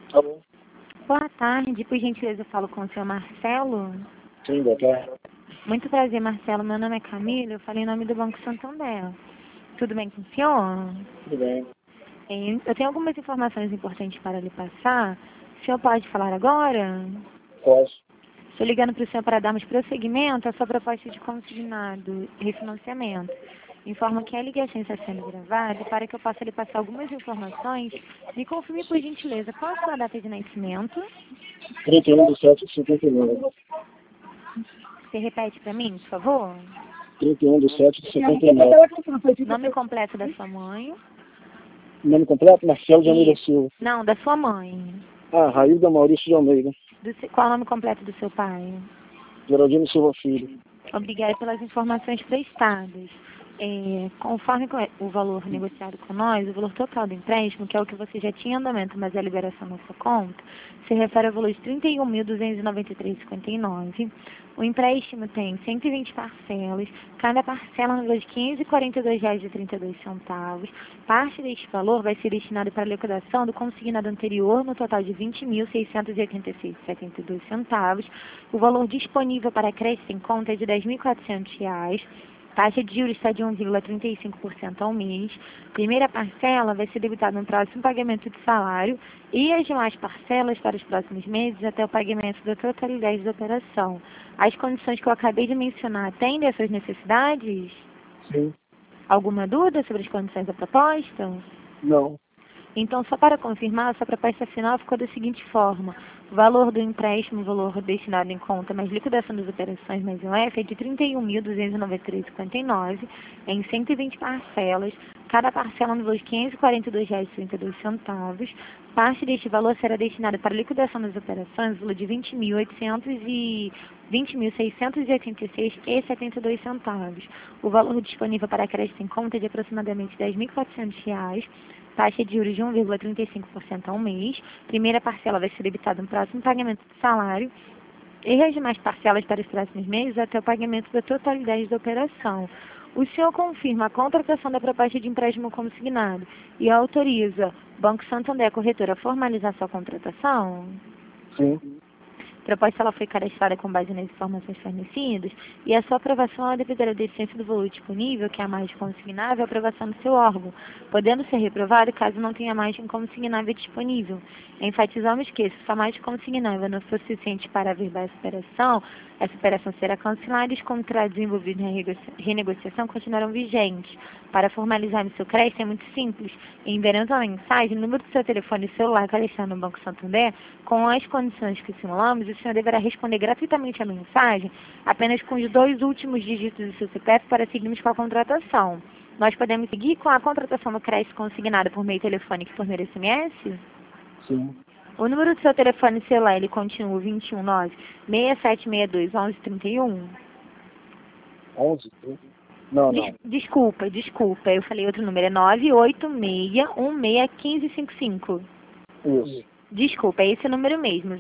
Alô? Boa tarde, por gentileza eu falo com o senhor Marcelo. Sim, boa tarde. Muito prazer, Marcelo. Meu nome é Camila, eu falei em nome do Banco Santander. Tudo bem com o senhor? Tudo bem. Eu tenho algumas informações importantes para lhe passar. O senhor pode falar agora? Posso? Estou ligando para o senhor para darmos prosseguimento à sua proposta de consignado e refinanciamento. Informo que a ligação está sendo gravada e para que eu possa lhe passar algumas informações, me confirme por gentileza qual a sua data de nascimento. 31/7/59. Você repete para mim, por favor? 31/7/59. Nome completo da sua mãe. Nome completo? Marcelo de Almeida Isso. Silva. Não, da sua mãe. Railda Maurício de Almeida. Qual é o nome completo do seu pai? Geraldino Silva Filho. Obrigada pelas informações prestadas. Conforme o valor negociado com nós, o valor total do empréstimo, que é o que você já tinha em andamento, mas é a liberação na sua conta, se refere ao valor de R$ 31.293,59. O empréstimo tem 120 parcelas, cada parcela no valor de R$ 542,32. Parte deste valor vai ser destinado para a liquidação do consignado anterior, no total de R$ 20.686,72. O valor disponível para crédito em conta é de R$ 10.400. Taxa de juros está de 1,35% ao mês. Primeira parcela vai ser debitada no próximo pagamento de salário e as demais parcelas para os próximos meses até o pagamento da totalidade da operação. As condições que eu acabei de mencionar atendem às suas necessidades? Sim. Alguma dúvida sobre as condições da proposta? Não. Então, só para confirmar, a sua proposta final ficou da seguinte forma. O valor do empréstimo, o valor destinado em conta, mais liquidação das operações mais IOF é de R$ 31.293,59 em 120 parcelas, cada parcela no valor de R$ 542,32. Parte deste valor será destinada para a liquidação das operações, no valor de R$ 20.686,72. O valor disponível para crédito em conta é de aproximadamente R$ 10.400. Taxa de juros de 1,35% ao mês. Primeira parcela vai ser debitada no próximo pagamento de salário e as demais parcelas para os próximos meses até o pagamento da totalidade da operação. O senhor confirma a contratação da proposta de empréstimo consignado e autoriza o Banco Santander, a corretora, a formalizar sua contratação? Sim. A proposta ela foi cadastrada com base nas informações fornecidas e a sua aprovação dependerá da essência do valor disponível, que é a margem consignável, e a aprovação do seu órgão, podendo ser reprovado caso não tenha margem consignável disponível. Enfatizamos que, se a margem consignável não for suficiente para averbar essa operação será cancelada e os contratos envolvidos na renegociação continuarão vigentes. Para formalizar o seu crédito é muito simples. Enviaremos uma mensagem no número do seu telefone celular cadastrado no Banco Santander com as condições que simulamos e o senhor deverá responder gratuitamente a mensagem apenas com os 2 últimos dígitos do seu CPF para seguirmos com a contratação. Nós podemos seguir com a contratação do crédito consignado por meio telefônico e por meio SMS? Sim. O número do seu telefone celular, ele continua 219-6762-1131? 11? Não. Desculpa, eu falei outro número, é 986161555. Isso. Desculpa, é esse o número mesmo,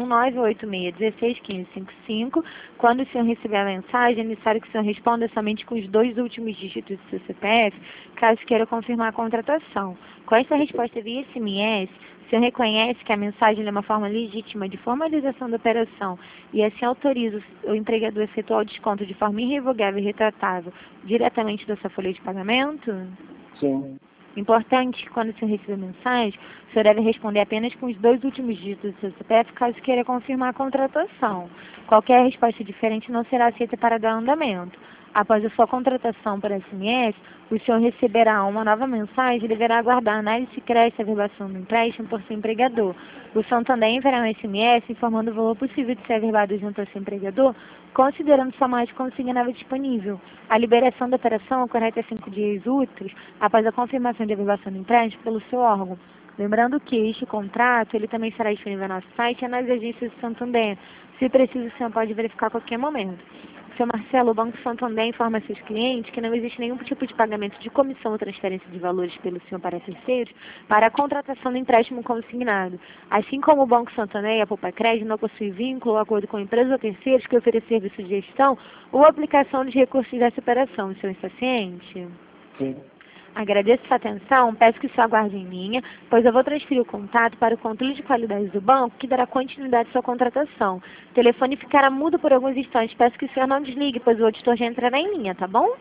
21986161555. Quando o senhor receber a mensagem, é necessário que o senhor responda somente com os 2 últimos dígitos do seu CPF, caso queira confirmar a contratação. Com essa resposta via SMS, o senhor reconhece que a mensagem é uma forma legítima de formalização da operação e assim autoriza o empregador a efetuar o desconto de forma irrevogável e retratável diretamente da sua folha de pagamento? Sim. Importante que quando o senhor receber a mensagem, o senhor deve responder apenas com os 2 últimos dígitos do seu CPF, caso queira confirmar a contratação. Qualquer resposta diferente não será aceita para dar andamento. Após a sua contratação por SMS, o senhor receberá uma nova mensagem e deverá aguardar a análise de crédito e averbação do empréstimo por seu empregador. O Santander enviará um SMS informando o valor possível de ser averbado junto ao seu empregador, considerando sua margem consignável disponível. A liberação da operação ocorre até 5 dias úteis após a confirmação de averbação do empréstimo pelo seu órgão. Lembrando que este contrato ele também será disponível no nosso site e nas agências do Santander. Se preciso, o senhor pode verificar a qualquer momento. Seu Marcelo, o Banco Santander informa a seus clientes que não existe nenhum tipo de pagamento de comissão ou transferência de valores pelo senhor para terceiros para a contratação do empréstimo consignado. Assim como o Banco Santander e a Poupa Crédito não possuem vínculo ou acordo com empresas ou terceiros que oferecem serviço de gestão ou aplicação de recursos dessa operação. O senhor está ciente? Sim. Agradeço sua atenção, peço que o senhor aguarde em linha, pois eu vou transferir o contato para o controle de qualidade do banco, que dará continuidade à sua contratação. O telefone ficará mudo por alguns instantes, peço que o senhor não desligue, pois o auditor já entrará em linha, tá bom?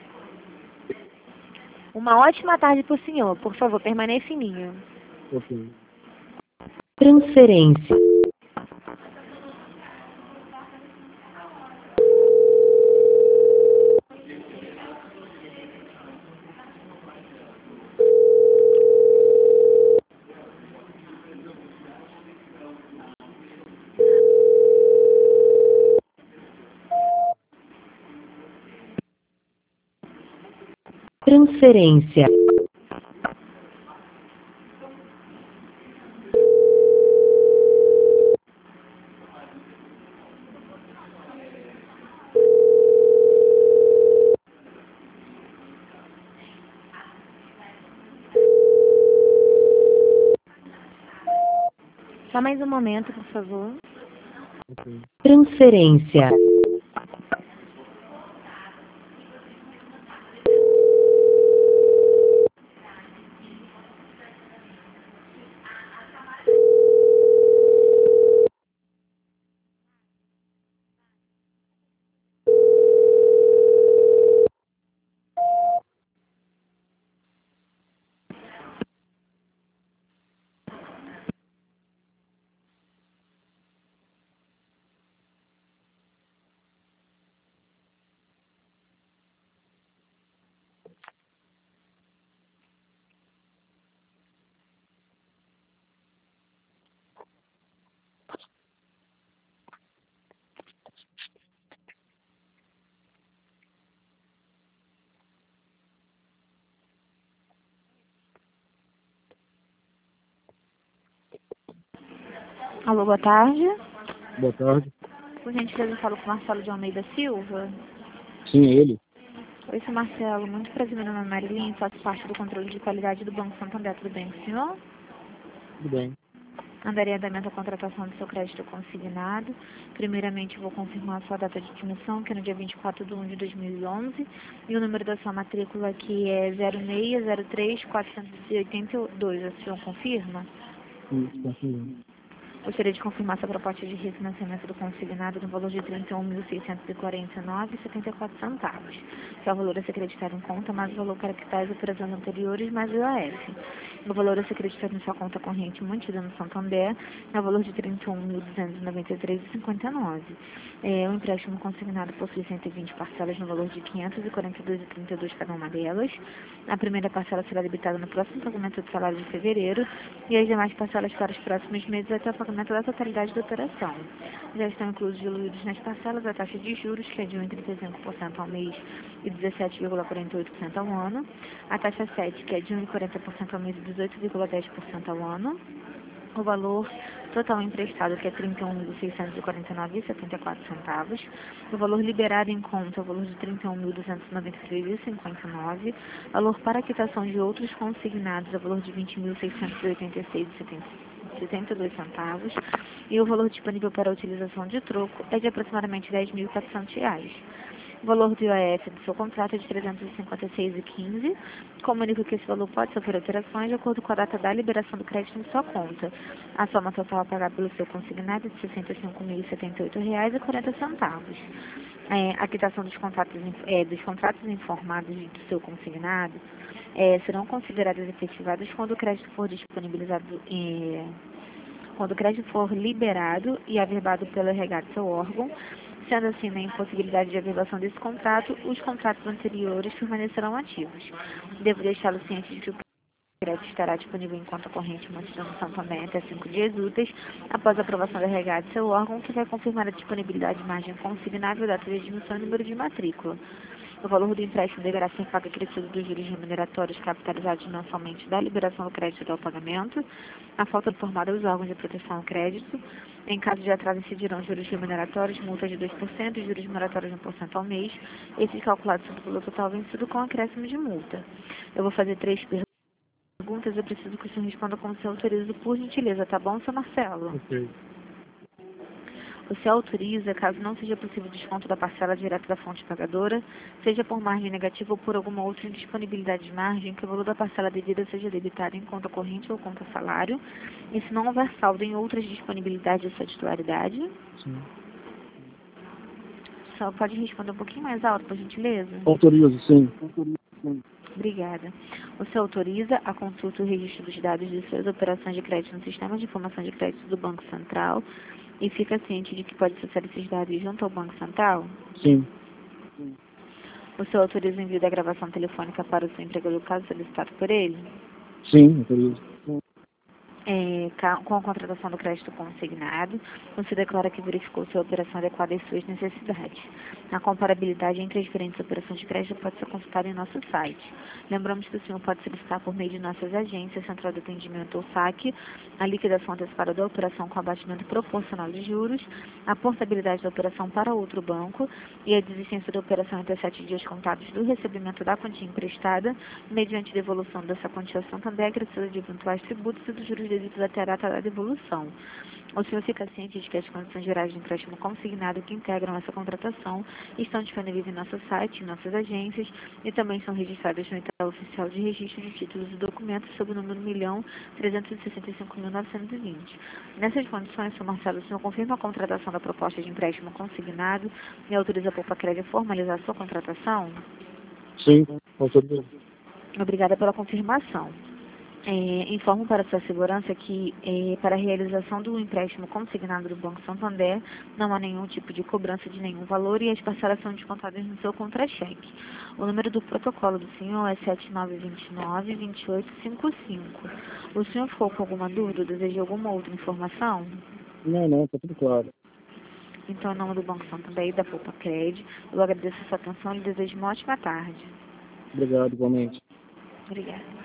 Uma ótima tarde para o senhor, por favor, permaneça em linha. Ok. Transferência. Transferência. Só mais um momento, por favor. Ok. Transferência. Alô, boa tarde. Boa tarde. Por gentileza, eu falo com o Marcelo de Almeida Silva. Sim, ele. Oi, seu Marcelo. Muito prazer, meu nome é Marilyn, faço parte do controle de qualidade do Banco Santander. Tudo bem com o senhor? Tudo bem. Andaria andamento a contratação do seu crédito consignado. Primeiramente, vou confirmar a sua data de admissão, que é no dia 24 de 1 de 2011, e o número da sua matrícula, que é 0603482. O senhor confirma? Isso, confirmo. Gostaria de confirmar sua proposta de refinanciamento do consignado no valor de R$ 31.649,74, que é o valor a ser acreditado em conta, mais o valor caracterizado das operações anteriores, mais o IOF. O valor a ser acreditado em sua conta corrente mantida no Santander é o valor de R$ 31.293,59. O empréstimo consignado possui 120 parcelas no valor de R$ 542,32 cada uma delas. A primeira parcela será debitada no próximo pagamento do salário de fevereiro e as demais parcelas para os próximos meses até o pagamento da totalidade da operação. Já estão incluídos nas parcelas a taxa de juros, que é de 1,35% ao mês e 17,48% ao ano, a taxa 7, que é de 1,40% ao mês e 18,10% ao ano, o valor total emprestado, que é R$ 31.649,74. O valor liberado em conta, o valor de R$ 31.293,59. Valor para quitação de outros consignados, o valor de R$ 20.686,72. E o valor disponível para a utilização de troco é de aproximadamente R$ 10.400. O valor do IOF do seu contrato é de R$ 356,15. Comunico que esse valor pode sofrer alterações de acordo com a data da liberação do crédito em sua conta. A soma total a pagar pelo seu consignado é de R$ 65.078,40. A quitação dos contratos informados do seu consignado serão consideradas efetivadas quando o crédito for disponibilizado quando o crédito for liberado e averbado pelo RH do seu órgão. Sendo assim, na impossibilidade de averbação desse contrato, os contratos anteriores permanecerão ativos. Devo deixá-lo ciente de que o crédito estará disponível em conta corrente mantida no Santander até 5 dias úteis, após a aprovação do RH de seu órgão, que vai confirmar a disponibilidade de margem consignável, data de admissão e número de matrícula. O valor do empréstimo deverá ser pago acrescido dos juros remuneratórios capitalizados mensalmente da liberação do crédito até o pagamento. A falta informada aos órgãos de proteção ao crédito. Em caso de atraso, incidirão juros remuneratórios, multas de 2% e juros moratórios de 1% ao mês. Esses calculados sobre o valor total vencido com acréscimo de multa. Eu vou fazer 3 perguntas. Eu preciso que o senhor responda como o senhor autoriza, por gentileza, tá bom, seu Marcelo? Ok. Você autoriza, caso não seja possível desconto da parcela direta da fonte pagadora, seja por margem negativa ou por alguma outra indisponibilidade de margem, que o valor da parcela devida seja debitado em conta corrente ou conta salário, e se não houver saldo em outras disponibilidades de sua titularidade. Sim. Só pode responder um pouquinho mais alto, por gentileza? Autorizo, sim. Obrigada. Você autoriza a consulta e o registro dos dados de suas operações de crédito no sistema de informação de crédito do Banco Central e fica ciente de que pode acessar esses dados junto ao Banco Central? Sim. Você autoriza o envio da gravação telefônica para o seu empregador caso solicitado por ele? Sim, autorizo. Com a contratação do crédito consignado, você declara que verificou se a operação é adequada às suas necessidades. A comparabilidade entre as diferentes operações de crédito pode ser consultada em nosso site. Lembramos que o senhor pode solicitar por meio de nossas agências, Central de Atendimento ou SAC, a liquidação antecipada da operação com abatimento proporcional de juros, a portabilidade da operação para outro banco e a desistência da operação entre 7 dias contados do recebimento da quantia emprestada, mediante devolução dessa quantia também acrescida de eventuais tributos e dos juros devidos até a data da devolução. O senhor fica ciente de que as condições gerais de empréstimo consignado que integram essa contratação estão disponíveis em nosso site, em nossas agências e também são registradas no edital oficial de registro de títulos e documentos sob o número 1.365.920. Nessas condições, Sr. Marcelo, o senhor confirma a contratação da proposta de empréstimo consignado e autoriza a Poupa-Crédito a formalizar sua contratação? Sim, autorizo. Obrigada pela confirmação. Informo para sua segurança que, para a realização do empréstimo consignado do Banco Santander, não há nenhum tipo de cobrança de nenhum valor e as parcelas são descontadas no seu contra-cheque. O número do protocolo do senhor é 7929-2855. O senhor ficou com alguma dúvida ou deseja alguma outra informação? Não, tá tudo claro. Então, em nome do Banco Santander e da Poupa-Crédito, eu agradeço a sua atenção e lhe desejo uma ótima tarde. Obrigado, igualmente. Obrigada.